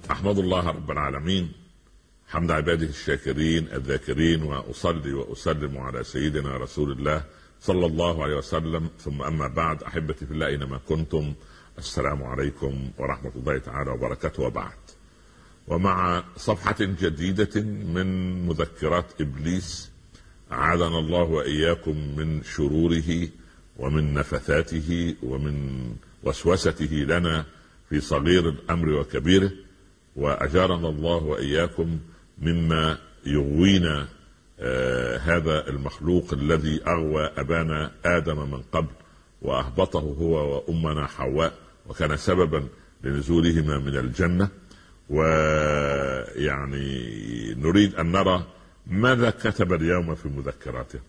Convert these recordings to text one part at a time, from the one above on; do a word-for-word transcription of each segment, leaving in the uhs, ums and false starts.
أحمد الله رب العالمين حمد عباده الشاكرين الذاكرين، وأصلي وأسلم على سيدنا رسول الله صلى الله عليه وسلم. ثم أما بعد، أحبتي في الله أينما كنتم، السلام عليكم ورحمة الله تعالى وبركاته. وبعد، ومع صفحة جديدة من مذكرات إبليس، أعاذنا الله وإياكم من شروره ومن نفثاته ومن وسوسته لنا في صغير الأمر وكبيره، وأجارنا الله وإياكم مما يغوينا آه هذا المخلوق الذي أغوى أبانا آدم من قبل وأهبطه هو وأمنا حواء، وكان سببا لنزولهما من الجنة. ويعني نريد أن نرى ماذا كتب اليوم في مذكراته.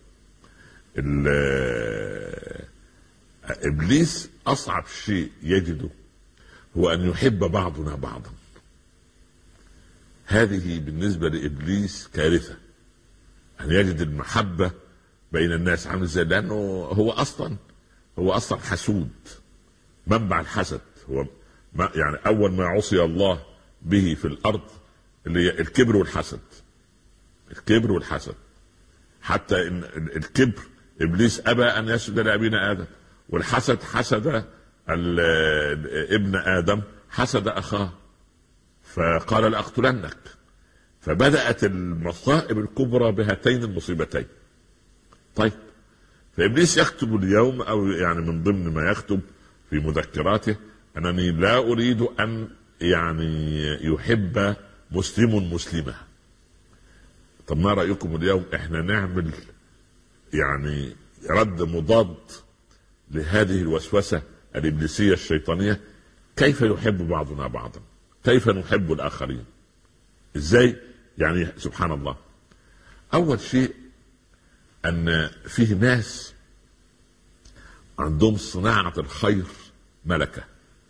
إبليس أصعب شيء يجده هو أن يحب بعضنا بعضا. هذه بالنسبة لإبليس كارثة، أن يجد المحبة بين الناس. عامل ازاي؟ لأنه هو أصلا هو أصلا حسود، منبع الحسد. هو ما يعني أول ما عصي الله به في الأرض اللي هي الكبر والحسد. الكبر والحسد، حتى إن الكبر إبليس أبى أن يسجد لأبينا آدم، والحسد حسد ابن آدم، حسد أخاه فقال لأقتلنك. فبدأت المصائب الكبرى بهاتين المصيبتين. طيب، فإبليس يكتب اليوم، أو يعني من ضمن ما يكتب في مذكراته، أنني لا أريد أن يعني يحب مسلم مسلمة. طب ما رأيكم اليوم احنا نعمل يعني رد مضاد لهذه الوسوسة الإبليسية الشيطانية؟ كيف يحب بعضنا بعضا؟ كيف نحب الآخرين؟ ازاي؟ يعني سبحان الله. أول شيء أن فيه ناس عندهم صناعة الخير ملكة.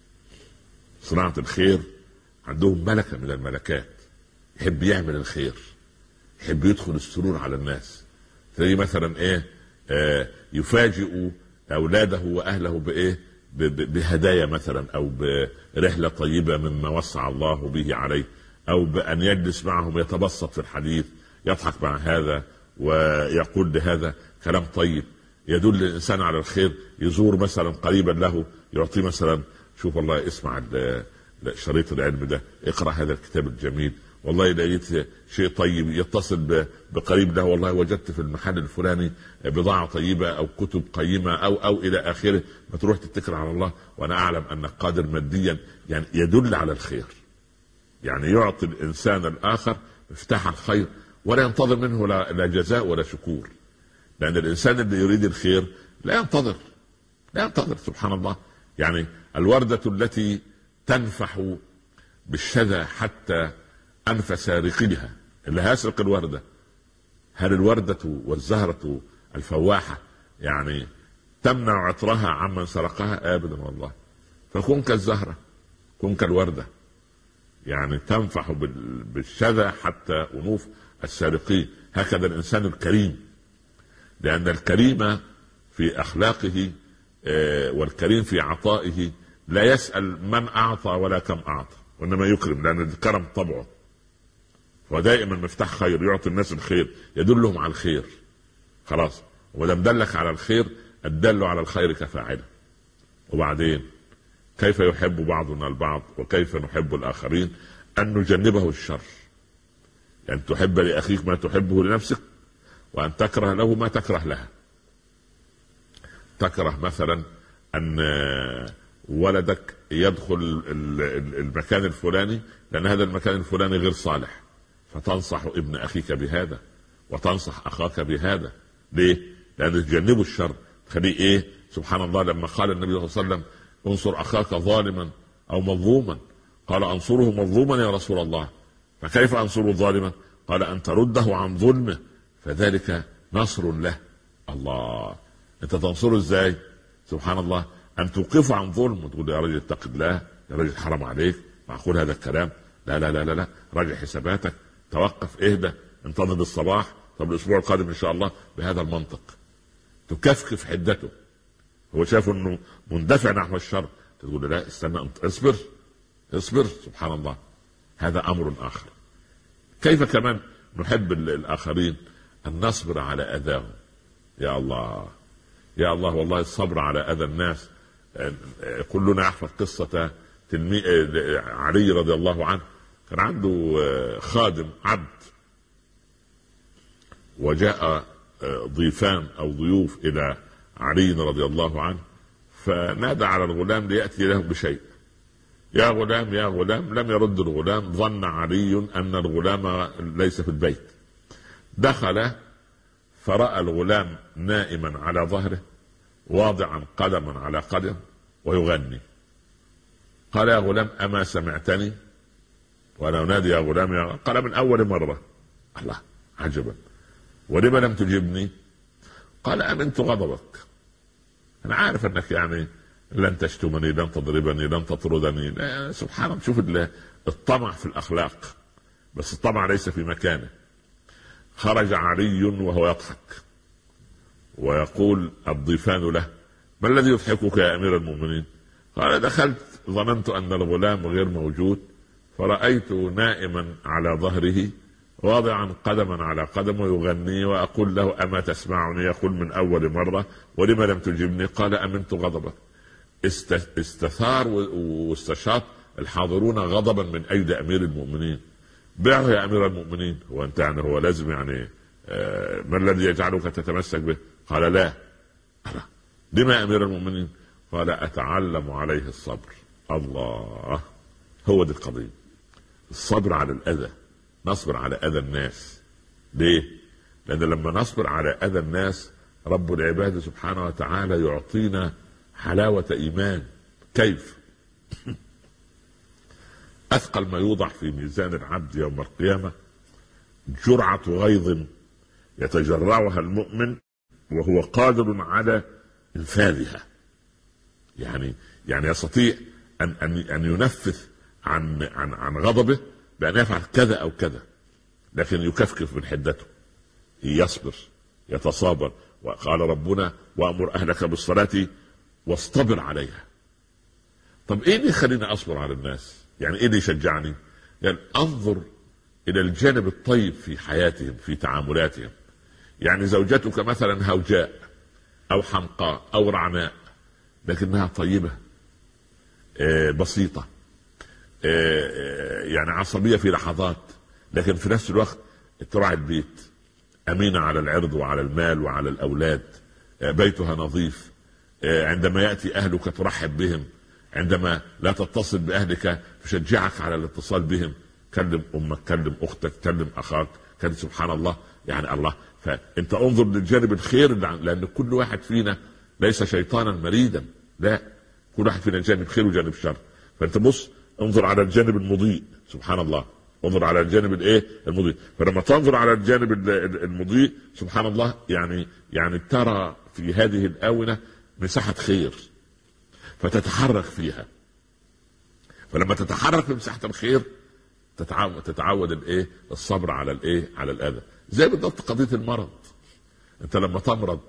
صناعة الخير عندهم ملكة من الملكات، يحب يعمل الخير، يحب يدخل السرور على الناس. تلاقيه مثلا ايه آه يفاجئ أولاده وأهله بإيه؟ بهدايا مثلا، أو برحلة طيبة مما وسع الله به عليه، أو بأن يجلس معهم يتبسط في الحديث، يضحك مع هذا ويقول لهذا كلام طيب يدل الإنسان على الخير. يزور مثلا قريبا له، يعطيه مثلا، شوف والله اسمع شريط العلم ده، اقرأ هذا الكتاب الجميل، والله لقيت شيء طيب. يتصل بقريب له، والله وجدت في المحل الفلاني بضاعة طيبة أو كتب قيمة أو أو إلى آخره. ما تروح تتكل على الله وأنا أعلم أنك قادر ماديا. يعني يدل على الخير، يعني يعطي الإنسان الآخر مفتاح الخير، ولا ينتظر منه لا جزاء ولا شكور. لأن الإنسان اللي يريد الخير لا ينتظر لا ينتظر سبحان الله. يعني الوردة التي تنفح بالشذا حتى أنف سارقها، اللي هيسرق الوردة، هل الوردة والزهرة الفواحة يعني تمنع عطرها عمن سرقها؟ أبدا والله. فكن كالزهرة، كن كالوردة، يعني تنفح بالشذا حتى أنوف السارقين. هكذا الإنسان الكريم، لأن الكريم في أخلاقه والكريم في عطائه لا يسأل من أعطى ولا كم أعطى، وإنما يكرم، لأن الكرم طبعه. ودائما مفتاح خير، يعطي الناس الخير، يدلهم على الخير. خلاص، ودام دلك على الخير الدل على الخير كفاعله. وبعدين كيف يحب بعضنا البعض وكيف نحب الآخرين؟ أن نجنبه الشر. يعني تحب لأخيك ما تحبه لنفسك، وأن تكره له ما تكره لها. تكره مثلا أن ولدك يدخل المكان الفلاني لأن هذا المكان الفلاني غير صالح، فتنصح ابن أخيك بهذا وتنصح أخاك بهذا. ليه؟ لأن تجنبوا الشر. خليه إيه؟ سبحان الله، لما قال النبي صلى الله عليه وسلم انصر أخاك ظالما أو مظلوما، قال أنصره مظلوما يا رسول الله، فكيف أنصره ظالما؟ قال أن ترده عن ظلمه فذلك نصر له. الله، أنت تنصره إزاي؟ سبحان الله، أن توقفه عن ظلم وتقول يا رجل اتق الله، يا رجل حرام عليك، معقول هذا الكلام؟ لا لا لا لا لا، راجع حساباتك، توقف، اهدى، انتظر الصباح، طب الأسبوع القادم إن شاء الله. بهذا المنطق تكفكف حدته. هو شاف انه مندفع نحو الشر، تقول لا استنى، اصبر اصبر. سبحان الله، هذا أمر آخر. كيف كمان نحب الآخرين أن نصبر على أذاهم. يا الله يا الله، والله الصبر على أذى الناس. كلنا يحفظ قصة علي رضي الله عنه. كان عنده خادم عبد، وجاء ضيفان أو ضيوف إلى علي رضي الله عنه، فنادى على الغلام ليأتي له بشيء. يا غلام يا غلام، لم يرد الغلام. ظن علي أن الغلام ليس في البيت. دخل فرأى الغلام نائما على ظهره واضعا قدما على قدم ويغني. قال يا غلام أما سمعتني وأنا أنادي يا غلام يا غلام؟ قال من أول مرة. الله، عجبا، ولما لم تجبني؟ قال أمنت غضبك، أنا عارف أنك يعني لن تشتمني، لن تضربني، لن تطردني. سبحان الله، شوف الطمع في الأخلاق، بس الطمع ليس في مكانه. خرج علي وهو يضحك ويقول الضيفان له ما الذي يضحكك يا أمير المؤمنين؟ قال دخلت ظننت أن الغلام غير موجود، فرأيت نائما على ظهره واضعا قدما على قدم ويغني، وأقول له أما تسمعني؟ يقول من أول مرة. ولما لم تجبني؟ قال أمنت غضبك. استثار واستشاط الحاضرون غضبا من أيدي أمير المؤمنين. بعه يا أمير المؤمنين. هو أنت يعني هو لازم يعني آه ما الذي يجعلك تتمسك به؟ قال لا. لما يا أمير المؤمنين؟ قال أتعلم عليه الصبر. الله، هو دي القضية، الصبر على الأذى. نصبر على أذى الناس. ليه؟ لأن لما نصبر على أذى الناس رب العباد سبحانه وتعالى يعطينا حلاوة إيمان. كيف؟ أثقل ما يوضع في ميزان العبد يوم القيامة جرعة غيظ يتجرعها المؤمن وهو قادر على إنفاذها. يعني يعني يستطيع أن أن أن ينفذ عن عن عن غضبه بأن يفعل كذا أو كذا، لكن يكفكف من حدته، يصبر، يتصابر. وقال ربنا وأمر أهلك بالصلاة واصطبر عليها. طب إيه اللي يخليني أصبر على الناس؟ يعني إيه اللي يشجعني؟ يعني أنظر إلى الجانب الطيب في حياتهم، في تعاملاتهم. يعني زوجتك مثلا هوجاء أو حمقاء أو رعناء، لكنها طيبة، بسيطة، يعني عصبية في لحظات، لكن في نفس الوقت تراعي البيت، أمينة على العرض وعلى المال وعلى الأولاد، بيتها نظيف، عندما يأتي أهلك ترحب بهم، عندما لا تتصل بأهلك تشجعك على الاتصال بهم. كلم أمك، كلم أختك، كلم أخاك، كلم. سبحان الله، يعني الله. فأنت انظر للجانب الخير، لأن كل واحد فينا ليس شيطانا مريدا، لا، كل واحد فينا جانب خير وجانب شر. فأنت بص، انظر على الجانب المضيء. سبحان الله، انظر على الجانب الايه المضيء. فلما تنظر على الجانب المضيء سبحان الله، يعني يعني ترى في هذه الآونة مساحة خير فتتحرك فيها. فلما تتحرك في مساحة الخير تتعود تتعود الايه الصبر على الايه على الأذى. زي بالضبط قضية المرض. انت لما تمرض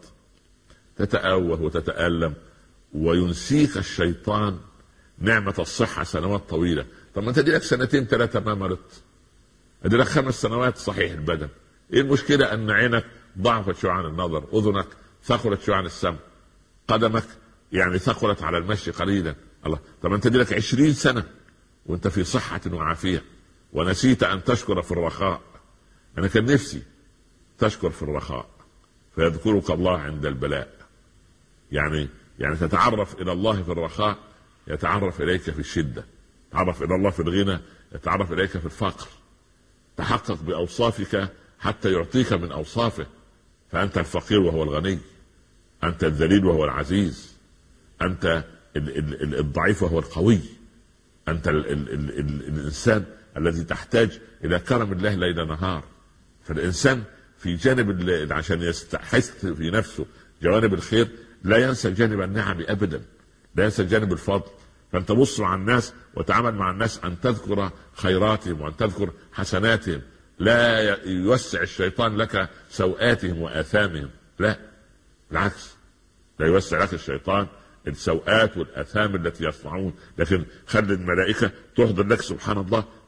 تتأوه وتتألم وينسيك الشيطان نعمة الصحة سنوات طويلة. طب ما انت دي لك سنتين ثلاثة ما مرضت، ادي لك خمس سنوات صحيح البدن. ايه المشكلة ان عينك ضعفت شوية عن النظر، اذنك ثقلت شوية عن السمع، قدمك يعني ثقلت على المشي قليلا. الله، طب انت دي لك عشرين سنة وانت في صحة وعافية ونسيت ان تشكر في الرخاء. انا كان نفسي تشكر في الرخاء فيذكرك الله عند البلاء. يعني يعني تتعرف الى الله في الرخاء يتعرف اليك في الشدة، تعرف الى الله في الغنى يتعرف اليك في الفقر. تحقق باوصافك حتى يعطيك من اوصافه. فانت الفقير وهو الغني، انت الذليل وهو العزيز، انت الضعيف وهو القوي، انت ال ال ال ال الانسان الذي تحتاج الى كرم الله ليل نهار. فالانسان في جانب عشان يستحث في نفسه جوانب الخير لا ينسى جانب النعم ابدا، لا ينسى جانب الفضل. فانت بص مع الناس وتعامل مع الناس ان تذكر خيراتهم وان تذكر حسناتهم، لا يوسع الشيطان لك سوءاتهم واثامهم، لا بالعكس، لا يوسع لك الشيطان السوءات والاثام التي يصنعون، لكن خلي الملائكه تحضر لك سبحان الله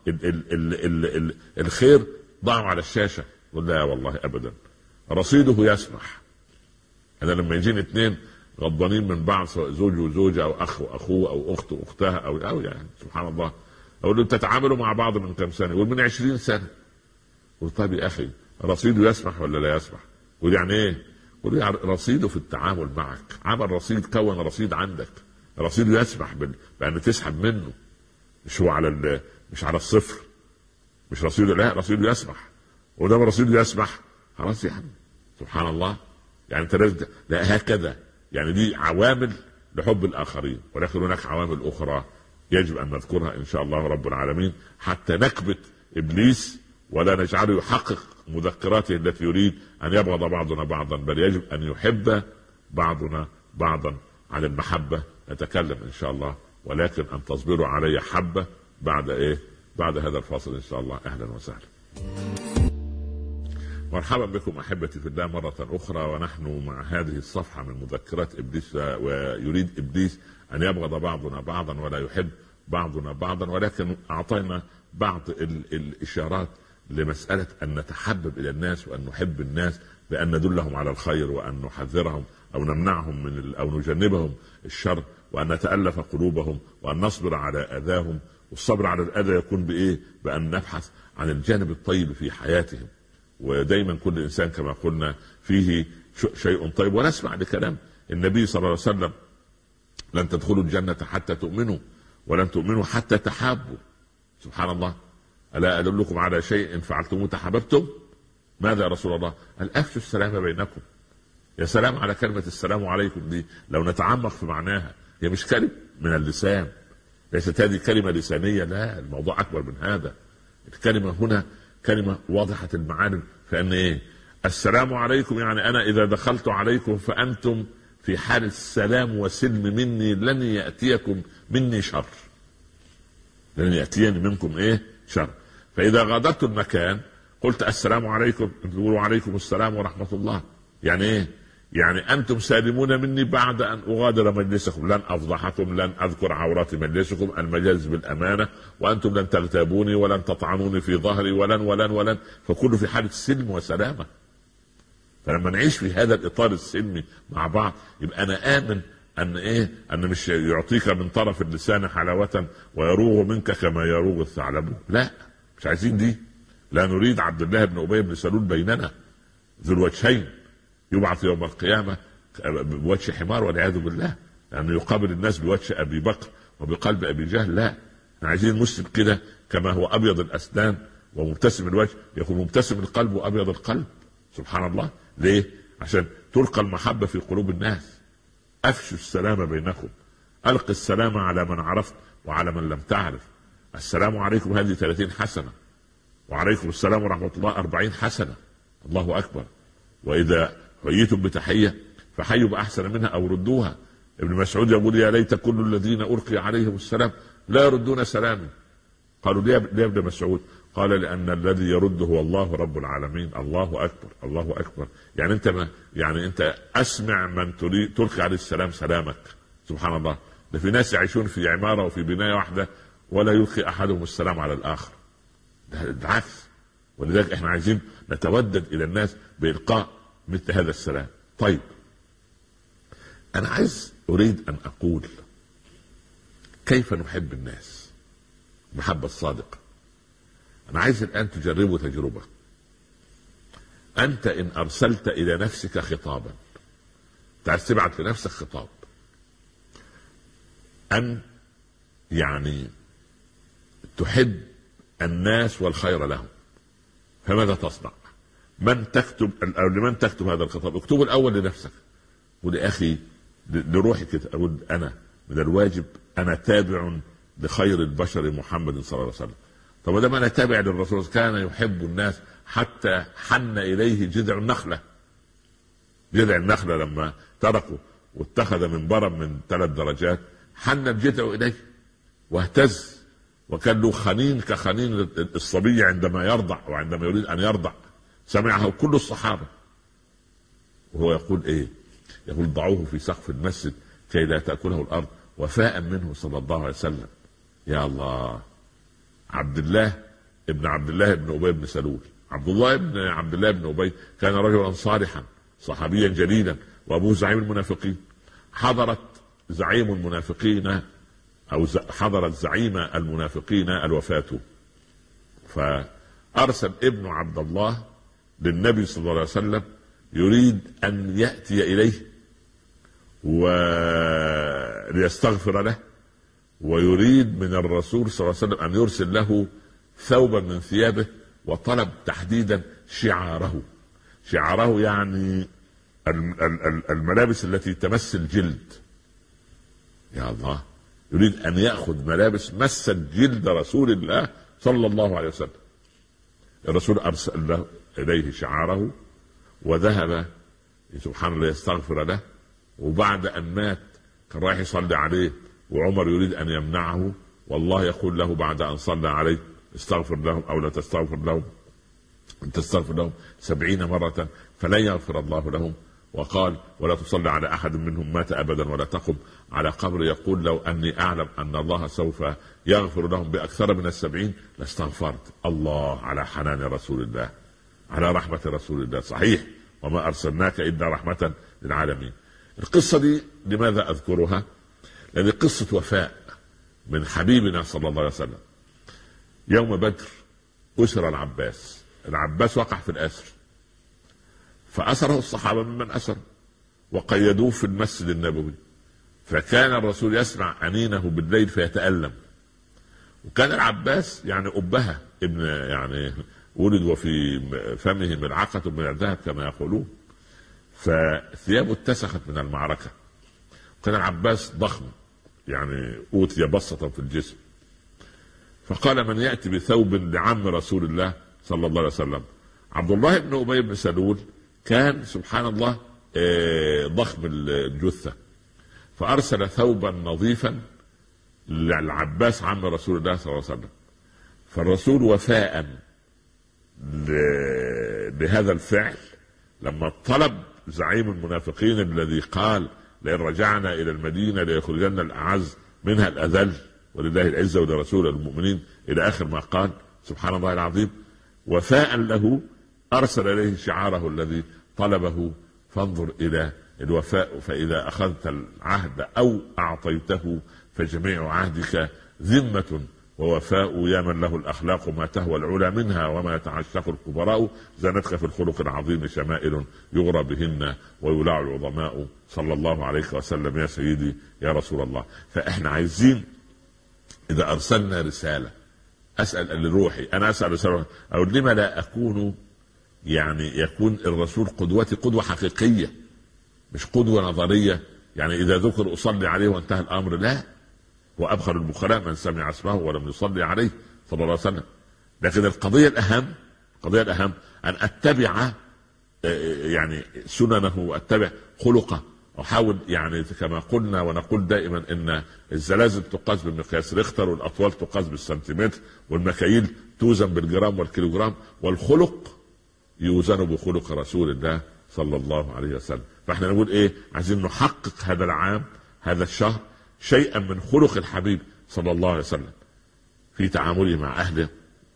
ال ال ال ال ال الخير ضعه على الشاشه. لا والله ابدا، رصيده يسمح. انا لما يجيني اثنين غضبانين من بعض، سواء زوج وزوجه او اخ واخوه او اخت واختها او او يعني سبحان الله، اقول له تتعاملوا مع بعض من كم سنه؟ يقول من عشرين سنه. قلت طيب يا اخي رصيده يسمح ولا لا يسمح؟ يقول يعني ايه؟ يقول يعني رصيده في التعامل معك، عمل رصيد، كون رصيد عندك، رصيده يسمح بان تسحب منه، مش هو على مش على الصفر، مش رصيده، لا رصيده يسمح. وده رصيده يسمح خلاص يعني سبحان الله. يعني انت لازم، لا هكذا يعني دي عوامل لحب الاخرين، ولكن هناك عوامل اخرى يجب ان نذكرها ان شاء الله رب العالمين حتى نكبت ابليس ولا نجعله يحقق مذكراته التي يريد ان يبغض بعضنا بعضا، بل يجب ان يحب بعضنا بعضا. عن المحبه نتكلم ان شاء الله، ولكن ان تصبروا علي حبه بعد ايه؟ بعد هذا الفاصل ان شاء الله. اهلا وسهلا، مرحبا بكم احبتي في الله مره اخرى، ونحن مع هذه الصفحه من مذكرات ابليس. ويريد ابليس ان يبغض بعضنا بعضا ولا يحب بعضنا بعضا، ولكن اعطينا بعض الاشارات لمساله ان نتحبب الى الناس وان نحب الناس، بان ندلهم على الخير وان نحذرهم او نمنعهم من او نجنبهم الشر، وان نتالف قلوبهم وان نصبر على اذاهم. والصبر على الاذى يكون بايه؟ بان نبحث عن الجانب الطيب في حياتهم. ودايما كل انسان كما قلنا فيه شيء طيب. ونسمع لكلام النبي صلى الله عليه وسلم: لن تدخلوا الجنه حتى تؤمنوا ولن تؤمنوا حتى تحابوا. سبحان الله، الا ادلكم على شيء فعلتموه تحاببتم؟ ماذا يا رسول الله؟ قال افشوا السلام بينكم. يا سلام على كلمه السلام عليكم دي، لو نتعمق في معناها، هي مش كلمه من اللسان، ليست هذه كلمه لسانيه، لا، الموضوع اكبر من هذا. الكلمه هنا كلمه واضحه المعاني، فان ايه؟ السلام عليكم يعني انا اذا دخلت عليكم فانتم في حال السلام وسلم مني، لن ياتيكم مني شر، لن ياتيني منكم ايه؟ شر. فاذا غادرت المكان قلت السلام عليكم، تقولوا عليكم السلام ورحمه الله. يعني ايه؟ يعني انتم سالمون مني بعد ان اغادر مجلسكم، لن افضحكم، لن اذكر عورات مجلسكم، المجالس بالامانه، وانتم لن تغتابوني ولن تطعنوني في ظهري ولن ولن ولن، فكله في حاله سلم وسلامه. فلما نعيش في هذا الاطار السلمي مع بعض، يبقى انا امن ان ايه؟ ان مش يعطيك من طرف اللسان حلاوه ويروغ منك كما يروغ الثعلب، لا، مش عايزين دي. لا نريد عبد الله بن ابي بن سلول بيننا ذو الوجهين يبعث يوم القيامه بوجه حمار والعياذ بالله، لانه يعني يقابل الناس بوجه ابي بكر وبقلب ابي جهل. لا، احنا عايزين المسلم كده كما هو ابيض الاسنان ومبتسم الوجه، يكون مبتسم القلب وابيض القلب. سبحان الله. ليه؟ عشان تلقى المحبه في قلوب الناس. افشوا السلام بينكم، الق السلام على من عرفت وعلى من لم تعرف. السلام عليكم هذه ثلاثين حسنه، وعليكم السلام ورحمه الله أربعين حسنه. الله اكبر. واذا حييتم بتحيه فحيوا باحسن منها او ردوها. ابن مسعود يقول: يا ليت كل الذين القي عليهم السلام لا يردون سلامي. قالوا: ليه يا ابن مسعود؟ قال: لان الذي يرد هو الله رب العالمين. الله اكبر، الله اكبر. يعني انت ما يعني انت اسمع من تريد تلقي عليه السلام سلامك. سبحان الله. ده في ناس يعيشون في عماره وفي بنايه واحده ولا يلقي احدهم السلام على الاخر، ده العكس. ولذلك احنا عايزين نتودد الى الناس بالقاء مثل هذا السلام. طيب، انا عايز اريد ان اقول كيف نحب الناس محبة الصادقة. انا عايز الان تجربوا تجربة. انت ان ارسلت الى نفسك خطابا، تعال تبعت لنفسك خطاب ان يعني تحب الناس والخير لهم، فماذا تصنع؟ من تكتب أو لمن تكتب هذا الخطاب؟ اكتبه الاول لنفسك. قول يا اخي لروحي كده، اقول انا من الواجب انا تابع لخير البشر محمد صلى الله عليه وسلم. طب ده ما انا تابع للرسول، كان يحب الناس حتى حن اليه جذع النخله. جذع النخله لما تركه واتخذ منبرا من ثلاث درجات، حن الجذع اليه واهتز، وكان له خنين كخنين الصبي عندما يرضع وعندما يريد ان يرضع. سمعه كل الصحابه وهو يقول ايه؟ يقول: ضعوه في سقف المسجد كي لا تأكله الارض، وفاء منه صلى الله عليه وسلم. يا الله، عبد عبد الله ابن عبد الله بن أبي بن سلول. عبد الله بن عبد الله بن أبي كان رجلا صالحا صحابيا جليلا وأبوه زعيم المنافقين. حضرت زعيم المنافقين أو حضرت زعيم المنافقين الوفاة، فأرسل ابن عبد الله للنبي صلى الله عليه وسلم يريد أن يأتي إليه وليستغفر له، ويريد من الرسول صلى الله عليه وسلم أن يرسل له ثوبا من ثيابه، وطلب تحديدا شعاره. شعاره يعني الملابس التي تمس الجلد. يا الله، يريد أن يأخذ ملابس مست جلد رسول الله صلى الله عليه وسلم. الرسول أرسل له إليه شعاره وذهب سبحان الله يستغفر له، وبعد أن مات كان رايح يصلي عليه وعمر يريد أن يمنعه، والله يقول له بعد أن صلى عليه استغفر لهم أو لا تستغفر لهم، أن تستغفر لهم سبعين مرة فلن يغفر الله لهم. وقال ولا تصلي على أحد منهم مات أبدا ولا تقم على قبر. يقول لو أني أعلم أن الله سوف يغفر لهم بأكثر من السبعين لاستغفرت. الله على حنان رسول الله، على رحمة رسول الله. صحيح وما أرسلناك إلا رحمة للعالمين. القصة دي لماذا أذكرها؟ لأن قصة وفاء من حبيبنا صلى الله عليه وسلم. يوم بدر أسر العباس. العباس وقع في الأسر، فأسره الصحابة ممن أسر وقيدوه في المسجد النبوي، فكان الرسول يسمع أنينه بالليل فيتألم. وكان العباس يعني أبها ابن يعني ولد وفي فمه ملعقة من الذهب كما يقولون، فثيابه اتسخت من المعركة. وكان العباس ضخم يعني أوتي بسطة في الجسم، فقال من يأتي بثوب لعم رسول الله صلى الله عليه وسلم. عبد الله بن أبي بن سلول كان سبحان الله ضخم الجثة، فأرسل ثوبا نظيفا للعباس عم رسول الله صلى الله عليه وسلم. فالرسول وفاء بهذا الفعل لما طلب زعيم المنافقين الذي قال لئن رجعنا إلى المدينة ليخرجن الأعز منها الأذل ولله العزة ولرسوله المؤمنين إلى آخر ما قال سبحان الله العظيم، وفاء له أرسل إليه شعاره الذي طلبه. فانظر إلى الوفاء، فإذا أخذت العهد أو أعطيته فجميع عهدك ذمة ووفاء. يا من له الأخلاق ما تهوى العلا منها وما يتعشق الكبراء، زانتك في الخلق العظيم شمائل يغرى بهن ويولع العظماء. صلى الله عليه وسلم يا سيدي يا رسول الله. فإحنا عايزين إذا أرسلنا رسالة أسأل لروحي، أنا أسأل رسالة أو لما لا أكون يعني يكون الرسول قدوتي قدوة حقيقية مش قدوة نظرية، يعني إذا ذكر أصلي عليه وانتهى الأمر. لا، وأبخل البخلاء من سمع اسمه ولم يصلي عليه صلى الله عليه وسلم. لكن القضية الأهم القضية الأهم أن أتبع يعني سننه وأتبع خلقه، أحاول يعني كما قلنا ونقول دائما إن الزلازل تقاس بمقياس ريختر، والأطوال تقاس بالسنتيمتر، والمكاييل توزن بالجرام والكيلوغرام، والخلق يوزن بخلق رسول الله صلى الله عليه وسلم. فاحنا نقول ايه؟ عايزين نحقق هذا العام هذا الشهر شيئا من خلق الحبيب صلى الله عليه وسلم في تعامله مع أهله،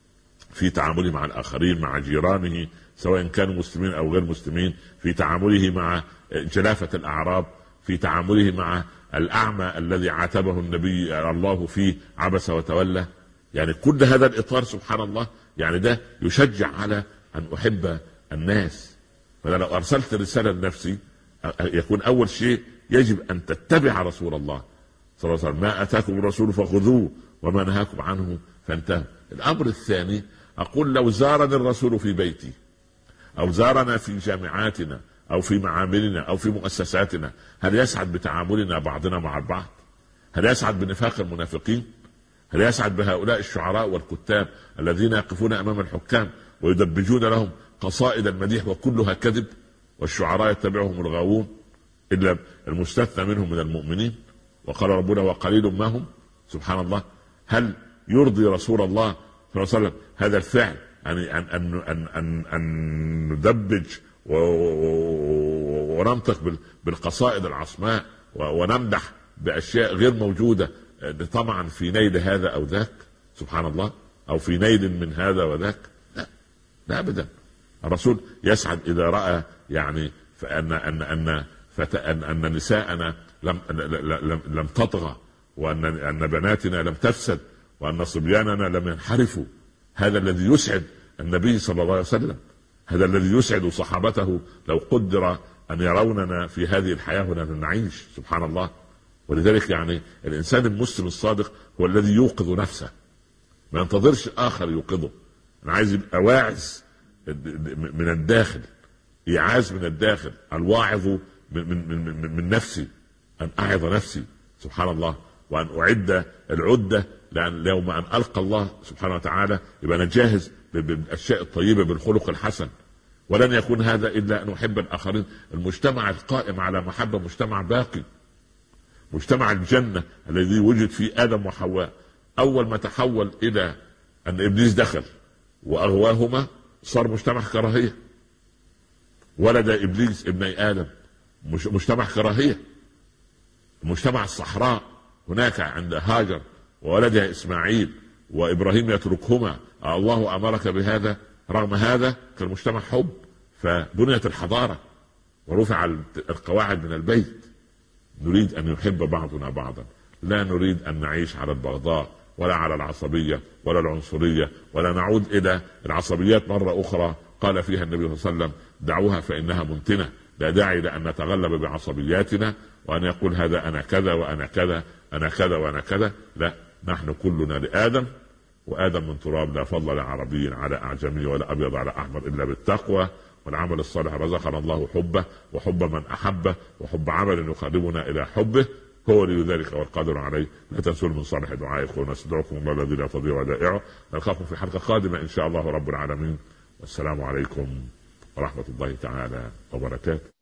في تعامله مع الآخرين، مع جيرانه سواء كانوا مسلمين أو غير مسلمين، في تعامله مع جلافة الأعراب، في تعامله مع الأعمى الذي عاتبه النبي الله فيه عبس وتولى. يعني كل هذا الإطار سبحان الله يعني ده يشجع على أن أحب الناس. فأنا لو أرسلت رسالة لنفسي يكون أول شيء يجب أن تتبع رسول الله صلى الله عليه وسلم، ما أتاكم الرسول فخذوه وما نهاكم عنه فانتهوا. الأمر الثاني أقول لو زارني الرسول في بيتي أو زارنا في جامعاتنا أو في معاملنا أو في مؤسساتنا، هل يسعد بتعاملنا بعضنا مع البعض؟ هل يسعد بنفاق المنافقين؟ هل يسعد بهؤلاء الشعراء والكتاب الذين يقفون أمام الحكام ويدبجون لهم قصائد المديح وكلها كذب، والشعراء يتبعهم الغاوون إلا المستثنى منهم من المؤمنين؟ وقال ربنا وقليل ما هم. سبحان الله. هل يرضي رسول الله صلى الله عليه وسلم هذا الفعل؟ يعني أن أن أن أن, أن ندبج وننطق بالقصائد العصماء ونمدح بأشياء غير موجودة طمعا في نيل هذا أو ذاك؟ سبحان الله. او في نيل من هذا وذاك، لا لا ابدا. الرسول يسعد اذا راى يعني فان ان ان ان, أن نساءنا لم لم لم تطغى، وان ان بناتنا لم تفسد، وان صبياننا لم ينحرفوا. هذا الذي يسعد النبي صلى الله عليه وسلم، هذا الذي يسعد صحابته لو قدر ان يروننا في هذه الحياه هنا نعيش. سبحان الله. ولذلك يعني الانسان المسلم الصادق هو الذي يوقظ نفسه، ما ينتظرش اخر يوقظه. انا عايز يبقى واعظ من الداخل، إيعاز من الداخل، الواعظ من, من, من, من نفسي، أن أعظ نفسي. سبحان الله. وأن أعد العدة، لأن يوم أن ألقى الله سبحانه وتعالى يبقى أنا جاهز بالأشياء الطيبة، بالخلق الحسن. ولن يكون هذا إلا أن أحب الآخرين. المجتمع القائم على محبة مجتمع باقي، مجتمع الجنة الذي وجد فيه آدم وحواء. أول ما تحول إلى أن إبليس دخل وأغواهما صار مجتمع كراهية. ولد إبليس ابني آدم، مجتمع كراهية. مجتمع الصحراء هناك عند هاجر وولدها إسماعيل وإبراهيم يتركهما، الله أمرك بهذا. رغم هذا كان المجتمع حب، فبنيت الحضارة ورفع القواعد من البيت. نريد أن يحب بعضنا بعضا، لا نريد أن نعيش على البغضاء ولا على العصبية ولا العنصرية، ولا نعود إلى العصبيات مرة أخرى قال فيها النبي صلى الله عليه وسلم: دعوها فإنها منتنة. لا داعي لأن نتغلب بعصبياتنا وأن يقول هذا أنا كذا وأنا كذا، أنا كذا وأنا كذا. لا، نحن كلنا لآدم، وآدم من تراب، لا فضل لعربي على أعجمي ولا أبيض على أحمر إلا بالتقوى والعمل الصالح. رزقنا الله حبه وحب من أحبه وحب عمل يقربنا إلى حبه، هو ولي ذلك والقادر عليه. لا تنسوا من صالح دعائكم، ونستدعوكم الله الذي لا تضيع ودائعه. نلقاكم في حلقة قادمة إن شاء الله رب العالمين، والسلام عليكم ورحمة الله تعالى وبركاته.